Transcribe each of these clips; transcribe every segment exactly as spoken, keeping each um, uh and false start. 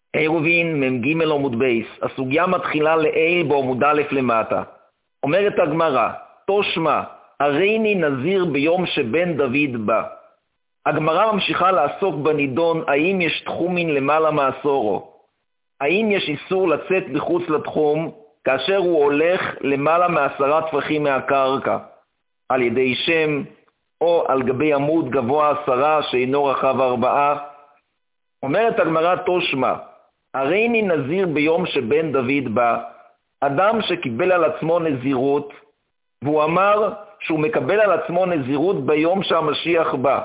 עירובין מ"ג עמוד בייס, הסוגיה מתחילה לעיל בעמוד א' למטה. אומרת הגמרא, תושמע, הריני נזיר ביום שבן דוד בא. הגמרא ממשיכה לעסוק בנידון, האם יש תחומין למעלה מעשורו. האם יש איסור לצאת מחוץ לתחום, כאשר הוא הולך למעלה מעשרה טפחים מהקרקע, על ידי שם, או על גבי עמוד גבוה עשרה שאינו רחב ארבעה. אומרת הגמרא, תושמע, הריני נזיר ביום שבן דוד בא. אדם שקיבל על עצמו נזירות, והוא אמר שהוא מקבל על עצמו נזירות ביום שהמשיח בא.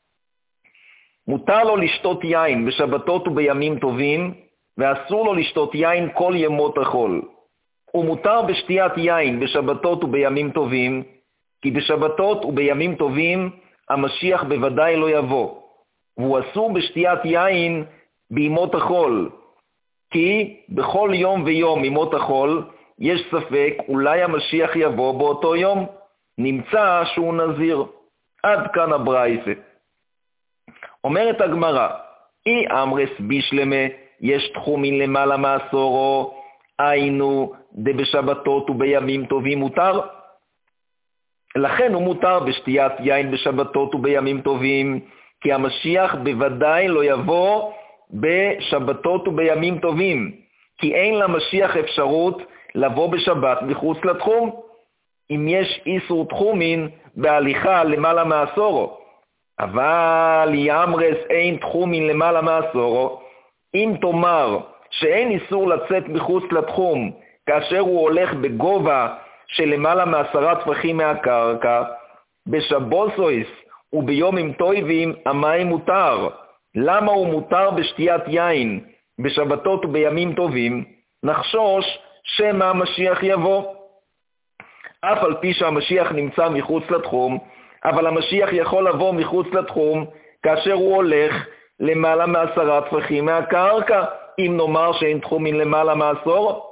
מותר לו לשתות יין בשבתות ובימים טובים, ואסור לו לשתות יין כל ימות החול. ומותר בשתיית יין בשבתות ובימים טובים, כי בשבתות ובימים טובים המשיח בוודאי לא יבוא. והוא אסור בשתיית יין בימות החול, כי בכל יום ויום ימות החול יש ספק אולי המשיח יבוא באותו יום. נמצא שהוא נזיר. עד כאן הברייתא. אומרת הגמרא, אי אמרס בישלמה, יש תחומין למעלה מעשורו, היינו דבשבתות ובימים טובים מותר. לכן הוא מותר בשתיית יין בשבתות ובימים טובים, כי המשיח בוודאי לא יבוא בשבתות ובימים טובים, כי אין למשיח אפשרות לבוא בשבת מחוץ לתחום. אם יש איסור תחומין בהליכה למעלה מעשורו, אבל יאמרס אין תחומין למעלה מעשורו, אם תאמר שאין איסור לצאת מחוץ לתחום כאשר הוא הולך בגובה של למעלה מעשרה טפחים מהקרקע, בשבוסויס וביומים טויבים המים מותר. למה הוא מותר בשתיית יין בשבתות ובימים טובים? נחשוש שמא המשיח יבוא. אף על פי שהמשיח נמצא מחוץ לתחום, אבל המשיח יכול לבוא מחוץ לתחום כאשר הוא הולך למעלה מעשרה טפחים מהקרקע, אם נאמר שאין תחומין למעלה מעשור.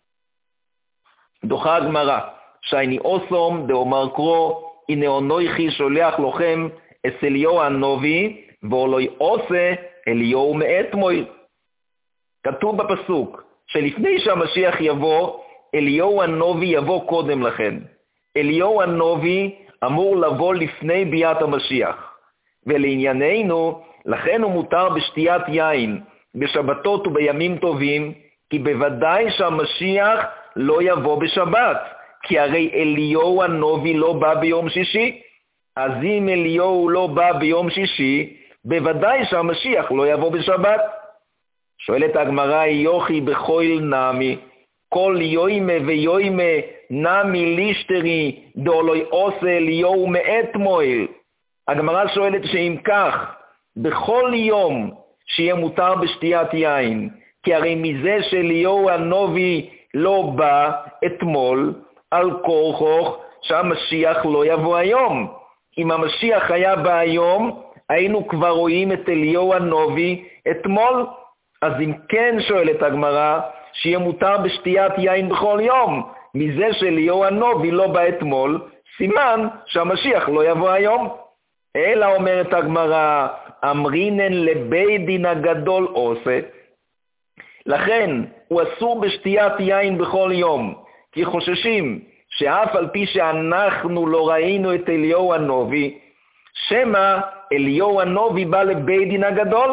דוחה הגמרא, שייני אוסום דאומר קרו, הנה אונויכי שולח לכם אס אליהו הנובי, ואולוי עושה אליהו מאתמול. כתוב בפסוק שלפני שהמשיח יבוא, אליהו הנובי יבוא קודם לכן. אליהו הנובי אמור לבוא לפני ביאת המשיח. ולענייננו, לכן הוא מותר בשתיית יין בשבתות ובימים טובים, כי בוודאי שהמשיח לא יבוא בשבת, כי הרי אליהו הנובי לא בא ביום שישי. אז אם אליהו לא בא ביום שישי, בוודאי שהמשיח לא יבוא בשבת. שואלת הגמרא, יוכי בכויל נמי, כל יוימה ויוימה נמי לישטרי דאולוי עושה אליהו מאתמול. הגמרא שואלת שאם כך, בכל יום שיהיה מותר בשתיית יין, כי הרי מזה שאליהו הנובי לא בא אתמול, על כורחוך שהמשיח לא יבוא היום. אם המשיח היה בא היום, היינו כבר רואים את אליהו הנובי אתמול. אז אם כן, שואלת הגמרא, שיהיה מותר בשתיית יין בכל יום, מזה שאליהו הנובי לא בא אתמול, סימן שהמשיח לא יבוא היום. אלא אומרת הגמרא, אמרינן לבית דין הגדול עושה. לכן הוא אסור בשתיית יין בכל יום, כי חוששים שאף על פי שאנחנו לא ראינו את אליהו הנובי, שמא אליהו הנובי בא לבית דין הגדול.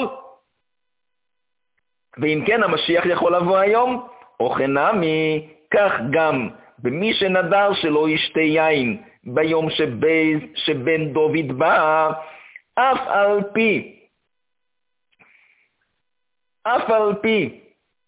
ואם כן, המשיח יכול לבוא היום. או חנמי, כך גם במי שנדר שלא ישתה יין ביום שבייז, שבן דוד בא, אף על פי, אף על פי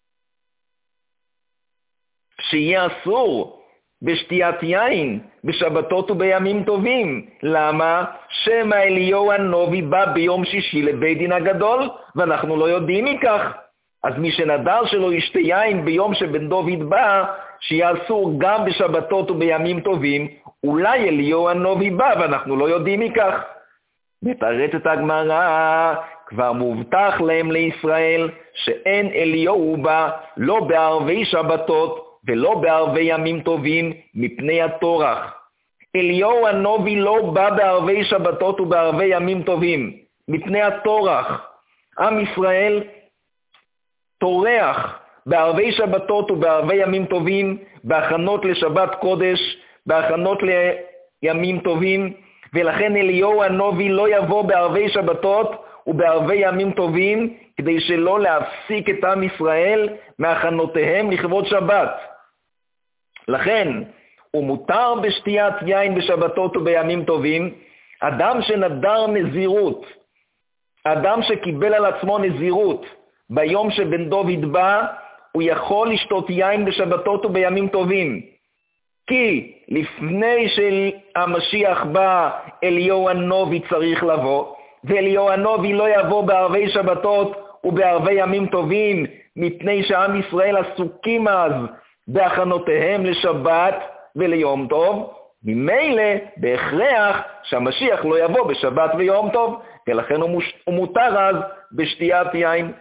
שיהיה אסור בשתיית יין בשבתות ובימים טובים. למה? שמא אליהו הנובי בא ביום שישי לבית דין הגדול, ואנחנו לא יודעים מכך. אז מי שנדר שלא ישתה יין ביום שבן דוד בא, שיהיה אסור גם בשבתות ובימים טובים, אולי אליהו הנובי בא ואנחנו לא יודעים מכך. מתרצת הגמרא, כבר מובטח להם לישראל שאין אליהו בא לא בערבי שבתות ולא בערבי ימים טובים מפני התורח. אליהו הנובי לא בא בערבי שבתות ובערבי ימים טובים מפני התורח. עם ישראל טורח בערבי שבתות ובערבי ימים טובים, בהכנות לשבת קודש, בהכנות לימים טובים, ולכן אליהו הנביא לא יבוא בערבי שבתות ובערבי ימים טובים, כדי שלא להפסיק את עם ישראל מהכנותיהם לכבוד שבת. לכן, הוא מותר בשתיית יין בשבתות ובימים טובים, אדם שנדר נזירות, אדם שקיבל על עצמו נזירות, ביום שבן דוד בא, הוא יכול לשתות יין בשבתות ובימים טובים. כי לפני שהמשיח בא, אליהו הנביא צריך לבוא, ואליהו הנביא לא יבוא בערבי שבתות ובערבי ימים טובים, מפני שעם ישראל עסוקים אז בהכנותיהם לשבת וליום טוב, ממילא בהכרח שהמשיח לא יבוא בשבת ויום טוב, ולכן הוא, מוש... הוא מותר אז בשתיית יין.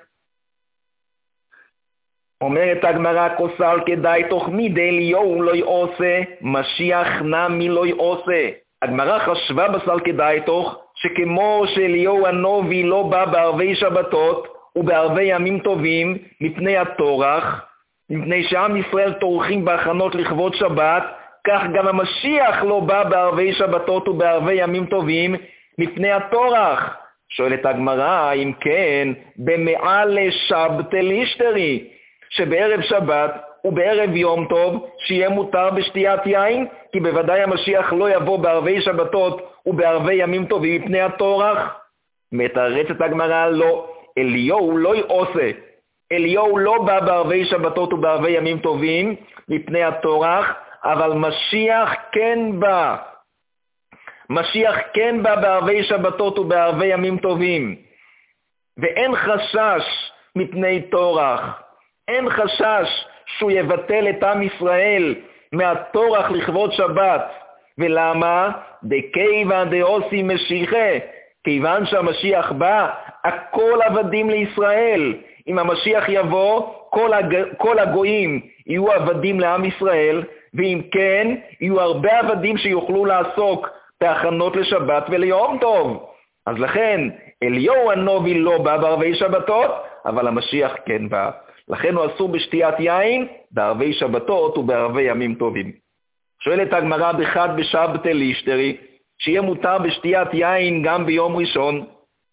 אומרת הגמרא, כוסל כדאי תוך מידי אליהו לא יעושה, משיח נמי לא יעושה. הגמרא חשבה בסל כדאי תוך שכמו שאליהו הנביא לא בא בערבי שבתות ובערבי ימים טובים מפני הטורח, מפני שעם ישראל טורחים בהכנות לכבוד שבת, כך גם המשיח לא בא בערבי שבתות ובערבי ימים טובים מפני הטורח. שואלת הגמרא, אם כן, במעל שבתל אישתרי, שבערב שבת ובערב יום טוב שיהיה מותר בשתיית יין, כי בוודאי המשיח לא יבוא בערבי שבתות ובערבי ימים טובים מפני הטורח. מתרצת הגמרא, לא, אליהו לא יעושה. אליהו לא בא בערבי שבתות ובערבי ימים טובים מפני הטורח, אבל משיח כן בא. משיח כן בא בערבי שבתות ובערבי ימים טובים. ואין חשש מפני טורח. אין חשש שהוא יבטל את עם ישראל מהטורח לכבוד שבת. ולמה? דכיוון דעושי משיחה. כיוון שהמשיח בא, הכל עבדים לישראל. אם המשיח יבוא, כל, הג... כל הגויים יהיו עבדים לעם ישראל, ואם כן, יהיו הרבה עבדים שיוכלו לעסוק בהכנות לשבת וליום טוב. אז לכן, אליהו הנביא לא בא בערבי שבתות, אבל המשיח כן בא. לכן הוא אסור בשתיית יין, בערבי שבתות ובערבי ימים טובים. שואלת הגמרא, בחד בשבתל אישתרי, שיהיה מותר בשתיית יין גם ביום ראשון.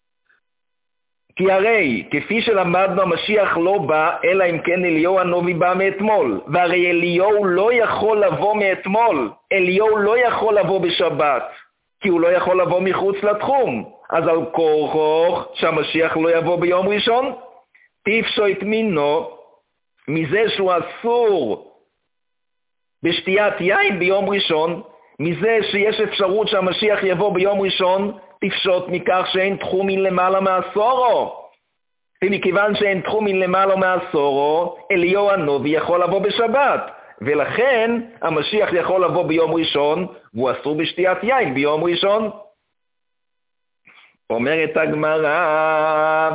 כי הרי, כפי שלמדנו, המשיח לא בא, אלא אם כן אליהו הנביא בא מאתמול. והרי אליהו לא יכול לבוא מאתמול. אליהו לא יכול לבוא בשבת, כי הוא לא יכול לבוא מחוץ לתחום. אז על כורחו שהמשיח לא יבוא ביום ראשון, תפשו את מינו מזה שהוא אסור בשתיית יין ביום ראשון, מזה שיש אפשרות שהמשיח יבוא ביום ראשון, תפשוט מכך שאין תחומין למעלה מעשורו. ומכיוון שאין תחומין למעלה מעשורו, אליהו הנביא יכול לבוא בשבת. ולכן המשיח יכול לבוא ביום ראשון, והוא אסור בשתיית יין ביום ראשון. אומרת הגמרא,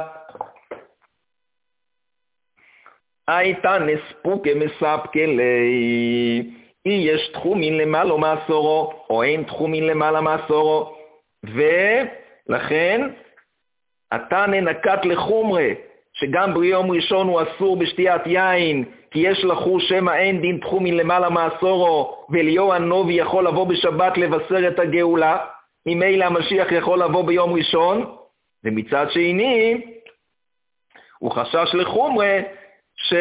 הייתה נספוקה מספקה לי, אי יש תחומין למעלה מעשורו, או אין תחומין למעלה מעשורו. ולכן אתה ננקט לחומרה, שגם ביום ראשון הוא אסור בשתיית יין, כי יש לחו שמה אין דין תחומין למעלה מעשורו, ואליהו הנביא יכול לבוא בשבת לבשר את הגאולה, ממילא המשיח יכול לבוא ביום ראשון, ומצד שני, הוא חשש לחומרה, ש...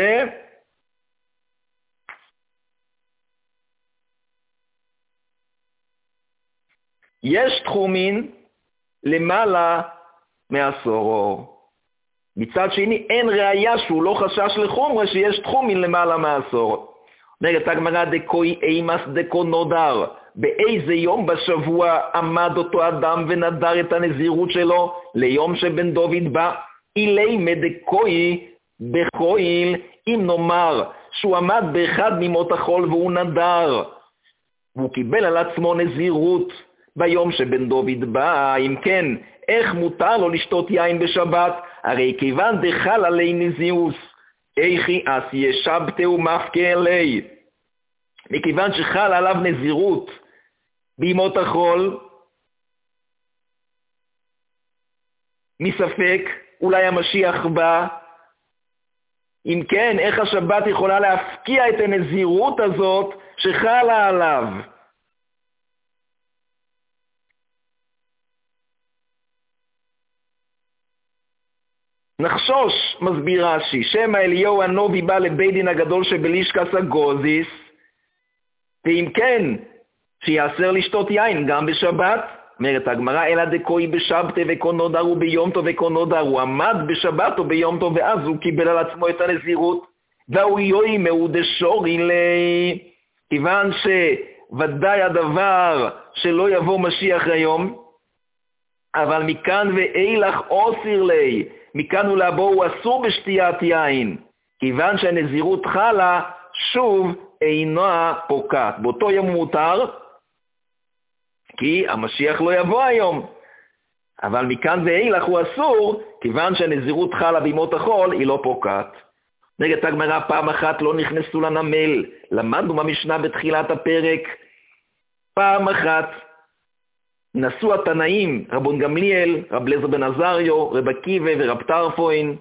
יש תחומין למעלה מעשורו. מצד שני, אין ראיה שהוא לא חשש לחומרה שיש תחומין למעלה מעשורו. אומרת הגמרא, דקוי אימס דקו נודר, באיזה יום בשבוע עמד אותו אדם ונדר את הנזירות שלו ליום שבן דוד בא? אילי מדקוי בחויל, אם נאמר שהוא עמד באחד מימות החול והוא נדר, והוא קיבל על עצמו נזירות ביום שבן דוד בא, אם כן, איך מותר לו לשתות יין בשבת? הרי כיוון דחל עלי נזירוס, איכי אס ישבתה ומפקה אלי. מכיוון שחל עליו נזירות בימות החול, מספק, אולי המשיח בא, אם כן, איך השבת יכולה להפקיע את הנזירות הזאת שחלה עליו? נחשוש, מסביר רש"י, שמא אליהו הנביא בא לבית דין הגדול שבלישכס הגוזיס, ואם כן, שיאסר לשתות יין גם בשבת. אומרת הגמרא, אלא דקוי בשבתא וקונו דרו ביום טוב וקונו דרו, עמד בשבת או ביום טוב ואז הוא קיבל על עצמו את הנזירות, והוא יוי מאודשורי לי, כיוון שוודאי הדבר שלא יבוא משיח היום, אבל מכאן ואילך אוסיר לי, מכאן ולבוא הוא אסור בשתיית יין, כיוון שהנזירות חלה שוב אינה פוקעת. באותו יום מותר, כי המשיח לא יבוא היום. אבל מכאן ואילך הוא אסור, כיוון שהנזירות חלה בימות החול, היא לא פוקעת. נגד הגמרא, פעם אחת לא נכנסו לנמל. למדנו במשנה בתחילת הפרק. פעם אחת נסו התנאים, רבון גמליאל, רב אליעזר בן עזריו, רב עקיבא ורב טרפון,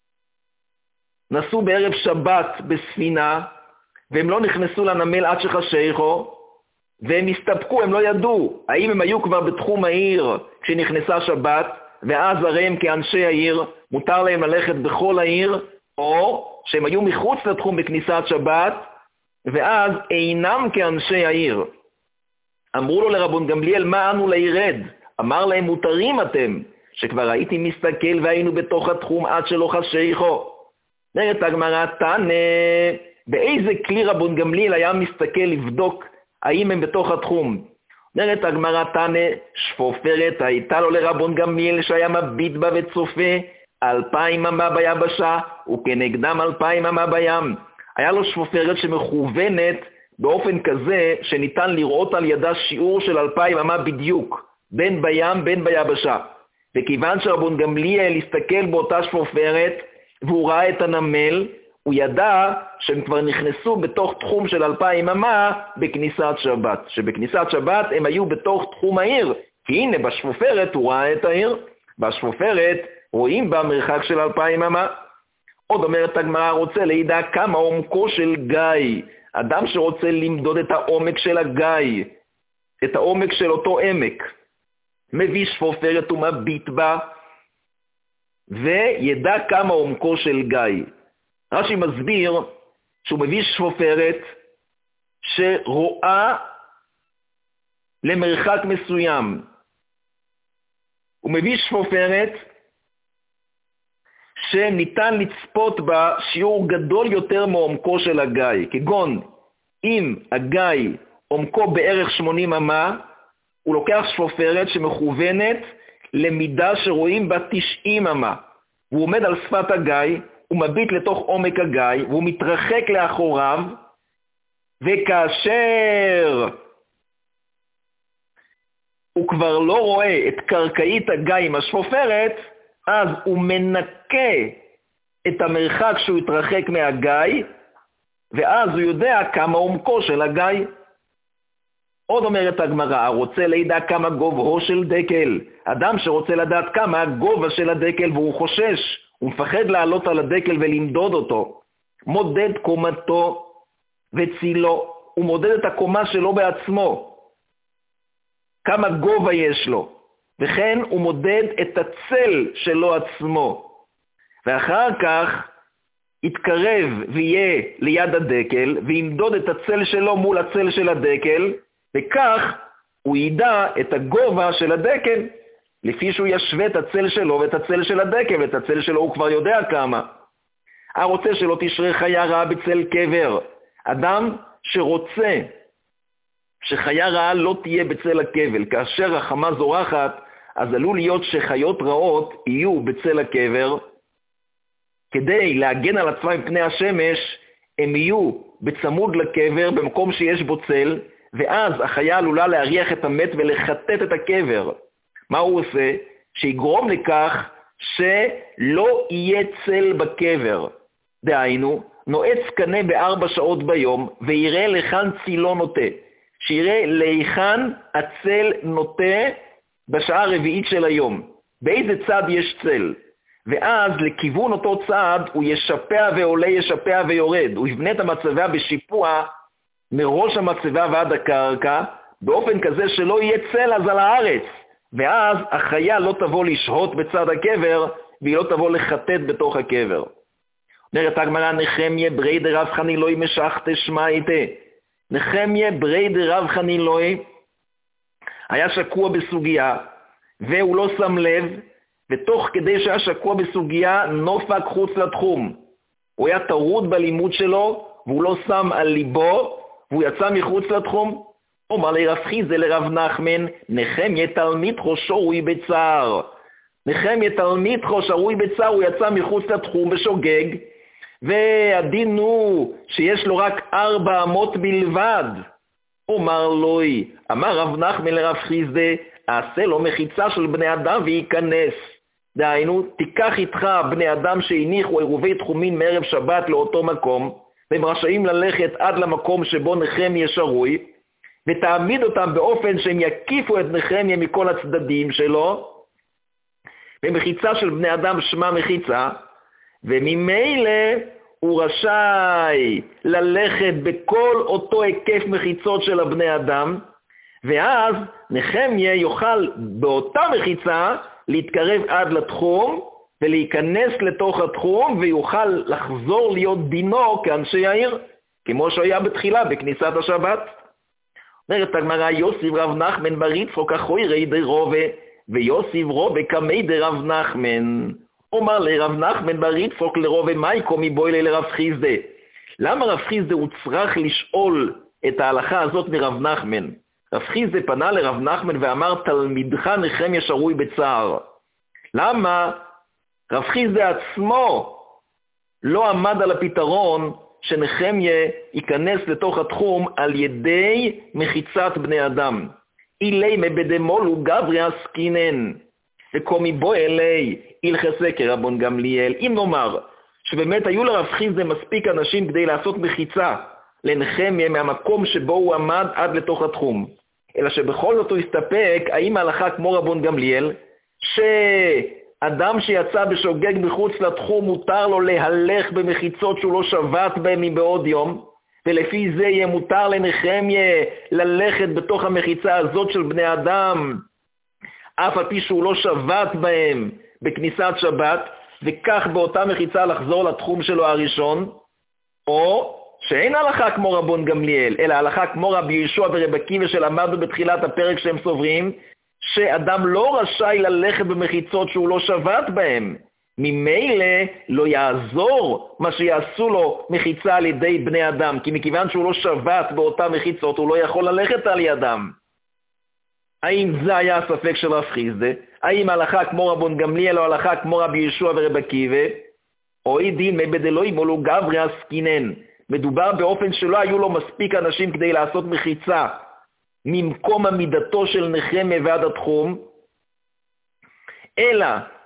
נסו בערב שבת בספינה, והם לא נכנסו לנמל עד שחשיכו, והם הסתפקו, הם לא ידעו האם הם היו כבר בתחום העיר כשנכנסה שבת, ואז הרי הם כאנשי העיר, מותר להם ללכת בכל העיר, או שהם היו מחוץ לתחום בכניסת שבת, ואז אינם כאנשי העיר. אמרו לו לרבון גמליאל, מה אנו לירד? אמר להם, מותרים אתם, שכבר הייתי מסתכל והיינו בתוך התחום עד שלא חשיכו. נראית הגמרא, תנא, באיזה כלי רבון גמליאל היה מסתכל לבדוק האם הם בתוך התחום? נראית הגמרא, תנא, שפופרת הייתה לו לרבון גמליאל שהיה מביט בה וצופה אלפיים אמה ביבשה וכנגדם אלפיים אמה בים. היה לו שפופרת שמכוונת באופן כזה שניתן לראות על ידה שיעור של אלפיים אמה בדיוק, בין בים בין ביבשה. וכיוון שרבון גמליאל הסתכל באותה שפופרת והוא ראה את הנמל, הוא ידע שהם כבר נכנסו בתוך תחום של אלפיים אמה בכניסת שבת. שבכניסת שבת הם היו בתוך תחום העיר, כי הנה בשפופרת הוא ראה את העיר, בשפופרת רואים בה מרחק של אלפיים אמה. עוד אומרת הגמרא, רוצה לידע כמה עומקו של גיא. אדם שרוצה למדוד את העומק של הגיא, את העומק של אותו עמק, מביא שפופרת ומביט בה, וידע כמה עומקו של גיא. רש"י מסביר שהוא מביא שפופרת שרואה למרחק מסוים. הוא מביא שפופרת שניתן לצפות בה שיעור גדול יותר מעומקו של הגיא. כגון, אם הגיא עומקו בערך שמונים אמה, הוא לוקח שפופרת שמכוונת למידה שרואים בה תשעים אמה. הוא עומד על שפת הגיא, הוא מביט לתוך עומק הגיא, והוא מתרחק לאחוריו, וכאשר הוא כבר לא רואה את קרקעית הגיא עם השפופרת, אז הוא מנקה את המרחק שהוא התרחק מהגיא, ואז הוא יודע כמה עומקו של הגיא. עוד אומרת הגמרא, רוצה לידע כמה גובהו של דקל. אדם שרוצה לדעת כמה הגובה של הדקל והוא חושש, הוא מפחד לעלות על הדקל ולמדוד אותו, מודד קומתו וצילו, הוא מודד את הקומה שלו בעצמו, כמה גובה יש לו, וכן הוא מודד את הצל שלו עצמו, ואחר כך יתקרב ויהיה ליד הדקל וימדוד את הצל שלו מול הצל של הדקל, וכך הוא ידע את הגובה של הדקל, לפי שהוא ישווה את הצל שלו ואת הצל של הדקל, ואת הצל שלו הוא כבר יודע כמה. הרוצה שלא תשרה חיה רעה בצל קבר. אדם שרוצה שחיה רעה לא תהיה בצל הקבר, כאשר החמה זורחת, אז עלול להיות שחיות רעות יהיו בצל הקבר, כדי להגן על עצמם מפני השמש, הם יהיו בצמוד לקבר, במקום שיש בו צל, ואז החיה עלולה להריח את המת ולחטט את הקבר. מה הוא עושה? שיגרום לכך שלא יהיה צל בקבר. דהיינו, נועץ קנה בארבע שעות ביום, ויראה לכאן צילו נוטה. שיראה להיכן הצל נוטה בשעה הרביעית של היום. באיזה צד יש צל. ואז לכיוון אותו צד הוא ישפע ועולה, ישפע ויורד. הוא יבנה את המצבה בשיפוע מראש המצבה ועד הקרקע, באופן כזה שלא יהיה צל אז על הארץ, ואז החיה לא תבוא לשהות בצד הקבר, והיא לא תבוא לחטט בתוך הקבר. אומרת הגמרא, נחמיה ברי דרב חנילוי משך תשמע איתה. נחמיה ברי דרב חנילוי היה שקוע בסוגיה, והוא לא שם לב, ותוך כדי שהיה שקוע בסוגיה, נופק חוץ לתחום. הוא היה טרוד בלימוד שלו, והוא לא שם על ליבו, והוא יצא מחוץ לתחום. אומר לרב חיסדא לרב נחמן, נחמיה תלמיד חו שרוי בצער. נחמיה תלמיד חו שרוי בצער, הוא יצא מחוץ לתחום בשוגג, והדין הוא שיש לו רק ארבע אמות בלבד. אומר לוי, אמר רב נחמן לרב חיסדא, עשה לו מחיצה של בני אדם וייכנס. דהיינו, תיקח איתך בני אדם שהניחו עירובי תחומין מערב שבת לאותו מקום, והם רשאים ללכת עד למקום שבו נחמיה שרוי, ותעמיד אותם באופן שהם יקיפו את נחמיה מכל הצדדים שלו, ומחיצה של בני אדם שמה מחיצה, וממילא הוא רשאי ללכת בכל אותו היקף מחיצות של הבני אדם, ואז נחמיה יוכל באותה מחיצה להתקרב עד לתחום, ולהיכנס לתוך התחום, ויוכל לחזור להיות דינו כאנשי העיר, כמו שהיה בתחילה בכניסת השבת. אומרת הגמרא, יוסיף רב נחמן בר יצחוק אחוירי דרובה, ויוסיף רובה קמי דרב נחמן. אומר לרב נחמן בר יצחוק לרובה, מייקו מבוילי לרב חיסדא. למה רב חיסדא הוא צריך לשאול את ההלכה הזאת מרב נחמן? רב חיסדא פנה לרב נחמן ואמר, תלמידך נחמיה שרוי בצער. למה רב חיסדא עצמו לא עמד על הפתרון שנחמיה ייכנס לתוך התחום על ידי מחיצת בני אדם? אילי מבדמולו גברי עסקינן, וקומי בו אלי הלכסה כרבון גמליאל. אם נאמר שבאמת היו לרב חיסדא מספיק אנשים כדי לעשות מחיצה לנחמיה מהמקום שבו הוא עמד עד לתוך התחום, אלא שבכל זאת הוא הסתפק, האם ההלכה כמו רבון גמליאל, שאדם שיצא בשוגג מחוץ לתחום מותר לו להלך במחיצות שהוא לא שבת בהם מבעוד יום, ולפי זה יהיה מותר לנחמיה ללכת בתוך המחיצה הזאת של בני אדם, אף על פי שהוא לא שבת בהם בכניסת שבת, וכך באותה מחיצה לחזור לתחום שלו הראשון, או שאין הלכה כמו רבון גמליאל, אלא הלכה כמו רבי יהושע ורבי עקיבא שלמדנו בתחילת הפרק שהם סוברים, שאדם לא רשאי ללכת במחיצות שהוא לא שבת בהם. ממילא לא יעזור מה שיעשו לו מחיצה על ידי בני אדם, כי מכיוון שהוא לא שבת באותה מחיצות, הוא לא יכול ללכת על ידם. האם זה היה הספק של רב חיסדא? האם הלכה כמו רבון גמליאל או הלכה כמו רבי יהושע ורבי עקיבא? אוי דין מבדלוי מולו גברי עסקינן. מדובר באופן שלא היו לו מספיק אנשים כדי לעשות מחיצה ממקום עמידתו של נחמיה ועד התחום, אלא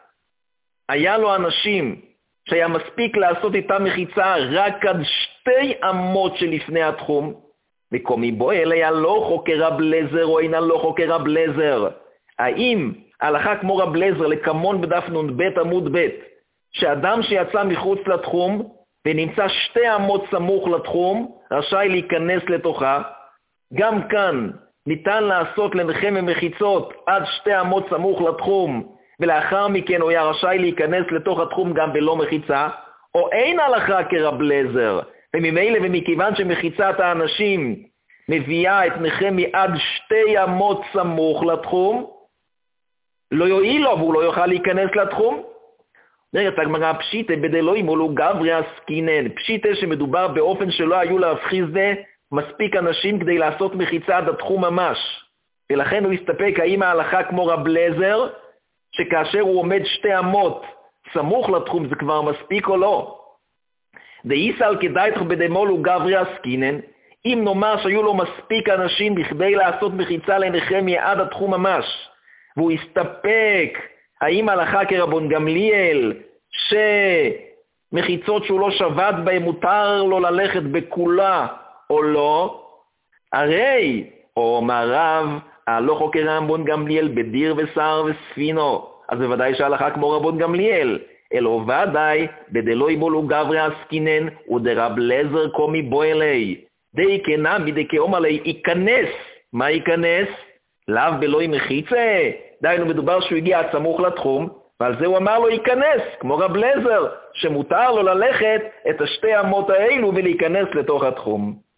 היה לו אנשים שהיה מספיק לעשות איתם מחיצה רק עד שתי אמות שלפני התחום, וקומי בו אליה לא חוקר רב לזר או אינה לא חוקר רב לזר. האם הלכה כמו רב לזר לקמון בדף נ"ב עמוד ב', שאדם שיצא מחוץ לתחום ונמצא שתי אמות סמוך לתחום, רשאי להיכנס לתוכה? גם כאן ניתן לעשות לנחמיה מחיצות עד שתי אמות סמוך לתחום, ולאחר מכן הוא היה רשאי להיכנס לתוך התחום גם בלא מחיצה, או אין הלכה כרב לזר, וממילא ומכיוון שמחיצת האנשים מביאה את נחמיה עד שתי אמות סמוך לתחום, לא יועיל לו והוא לא יוכל להיכנס לתחום. נראה את הגמרא, פשיטה בדלוי מולו גברי עסקינן. פשיטה שמדובר באופן שלא היו לרב חיסדא מספיק אנשים כדי לעשות מחיצה עד התחום ממש, ולכן הוא הסתפק האם ההלכה כמו רב לזר, שכאשר הוא עומד שתי אמות סמוך לתחום זה כבר מספיק או לא. דאיסל כדאיתך בדמולו גברי עסקינן, אם נאמר שהיו לו מספיק אנשים בכדי לעשות מחיצה לנחמיה עד התחום ממש, והוא הסתפק האם הלכה כרבון גמליאל שמחיצות שהוא לא שבת בהם מותר לו ללכת בכולה או לא, הרי אומר רב הלא חוקר רבון גמליאל בדיר ושר וספינו, אז בוודאי שההלכה כמו רבון גמליאל, אלו ודאי בדלוי בולו גברי עסקינן ודרב לזר קומי בוילי. די כנמי די כאומר לי ייכנס. מה ייכנס? לאו בלוי מחיצה. דיינו מדובר שהוא הגיע סמוך לתחום, ועל זה הוא אמר לו ייכנס, כמו רב לזר, שמותר לו ללכת את השתי אמות האלו ולהיכנס לתוך התחום.